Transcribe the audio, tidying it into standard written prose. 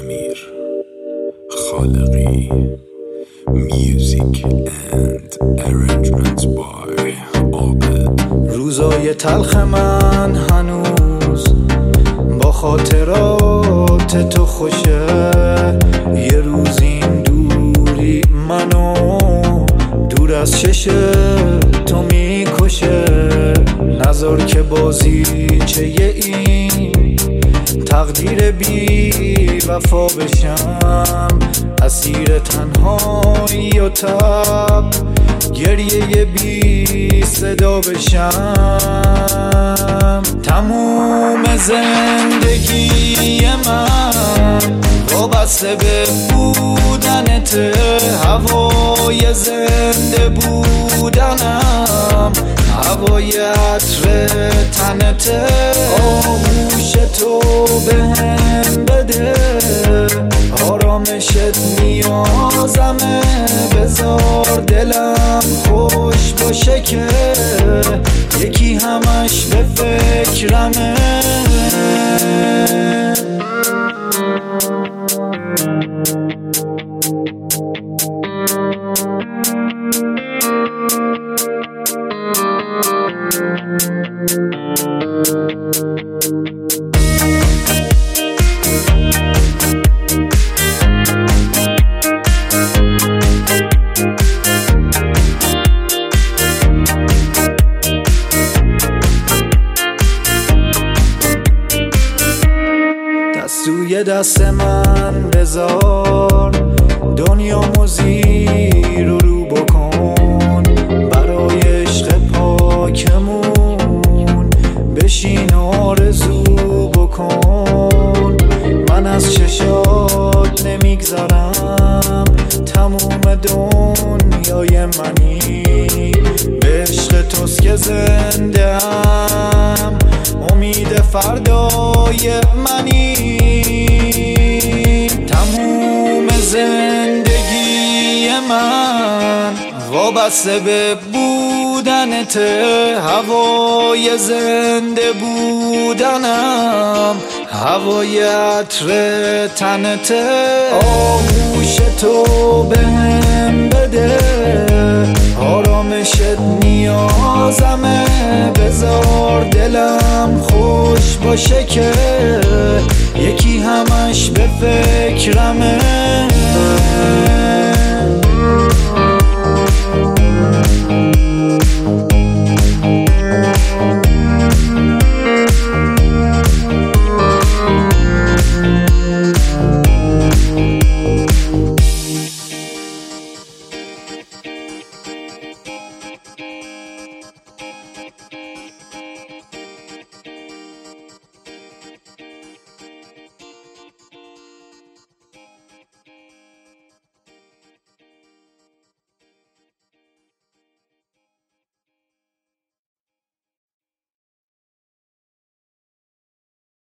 امیر خالقی. Music and arrangements by عابد. روزای تلخ من هنوز با خاطرات تو خوشه. یه روز این دوری منو دور از چش تو میکشه. نذار که بازی چه این تقدیر بی وفا بشم. اسیر تنهایی و تب گریه بی صدا بشم. تموم زندگی من وابسته به بودنت. هوای زنده بودنم هوای عطر تنت. آغوش تو بهم بده آرامشت نیازمه. بذار دلم خوش باشه که یکی همش به فکرمه. دستوی دست من بذار دنیامو زیر و رو بکن. برای عشق پاکمون بشین آرزو بکن. من از چشات نمیگذرم تموم دنیای منی. به عشق توست که زنده ام امید فردای منی. تموم زندگی من وابسته به بودنت. هوای زنده بودنم هوای عطر تنت. آغوش تو بهم بده آرامشت نیازمه. بذار دلم خوش باشه که یکی همش به فکرمه.